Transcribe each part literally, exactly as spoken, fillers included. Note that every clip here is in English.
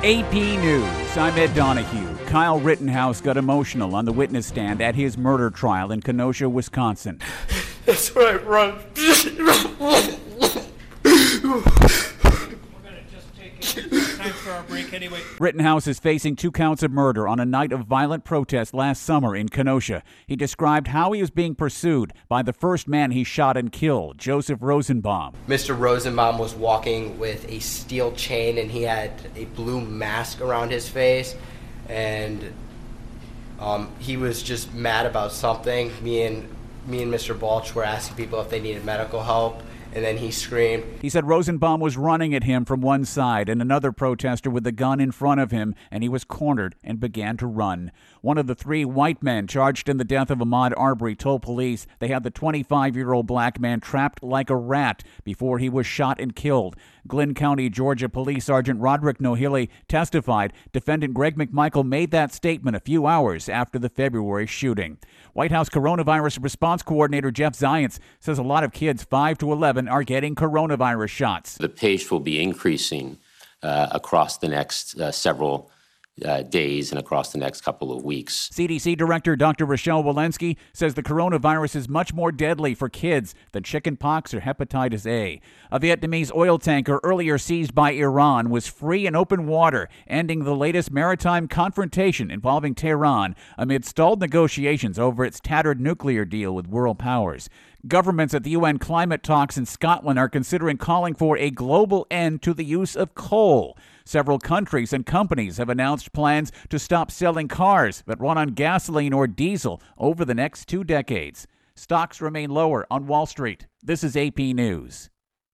A P News, I'm Ed Donahue. Kyle Rittenhouse got emotional on the witness stand at his murder trial in Kenosha, Wisconsin. That's right, Ron. For our break anyway. Rittenhouse is facing two counts of murder on a night of violent protest last summer in Kenosha. He described how he was being pursued by the first man he shot and killed, Joseph Rosenbaum. Mister Rosenbaum was walking with a steel chain and he had a blue mask around his face, and um, he was just mad about something. Me and me and Mister Balch were asking people if they needed medical help. And then he screamed. He said Rosenbaum was running at him from one side and another protester with a gun in front of him, and he was cornered and began to run. One of the three white men charged in the death of Ahmaud Arbery told police they had the twenty-five-year-old black man trapped like a rat before he was shot and killed. Glynn County, Georgia Police Sergeant Roderick Nohilly testified defendant Greg McMichael made that statement a few hours after the February shooting. White House Coronavirus Response Coordinator Jeff Zients says a lot of kids five to eleven are getting coronavirus shots. The pace will be increasing uh, across the next uh, several Uh, days and across the next couple of weeks. C D C Director Doctor Rochelle Walensky says the coronavirus is much more deadly for kids than chickenpox or hepatitis A. A Vietnamese oil tanker earlier seized by Iran was free in open water, ending the latest maritime confrontation involving Tehran amid stalled negotiations over its tattered nuclear deal with world powers. Governments at the U N climate talks in Scotland are considering calling for a global end to the use of coal. Several countries and companies have announced plans to stop selling cars that run on gasoline or diesel over the next two decades. Stocks remain lower on Wall Street. This is A P News.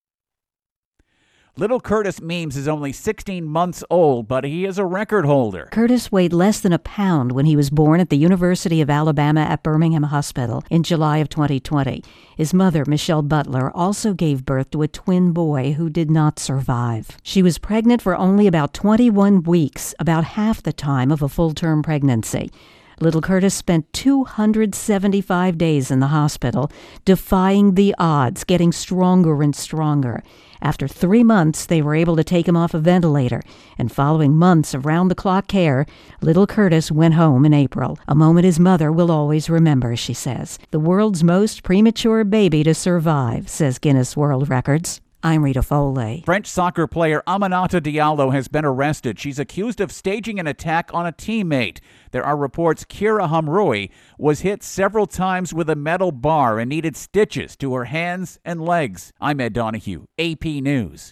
Little Curtis Means is only sixteen months old, but he is a record holder. Curtis weighed less than a pound when he was born at the University of Alabama at Birmingham Hospital in July of twenty twenty. His mother, Michelle Butler, also gave birth to a twin boy who did not survive. She was pregnant for only about twenty-one weeks, about half the time of a full-term pregnancy. Little Curtis spent two hundred seventy-five days in the hospital, defying the odds, getting stronger and stronger. After three months, they were able to take him off a ventilator, and following months of round-the-clock care, little Curtis went home in April, a moment his mother will always remember, she says. The world's most premature baby to survive, says Guinness World Records. I'm Rita Foley. French soccer player Aminata Diallo has been arrested. She's accused of staging an attack on a teammate. There are reports Kira Hamroui was hit several times with a metal bar and needed stitches to her hands and legs. I'm Ed Donahue, A P News.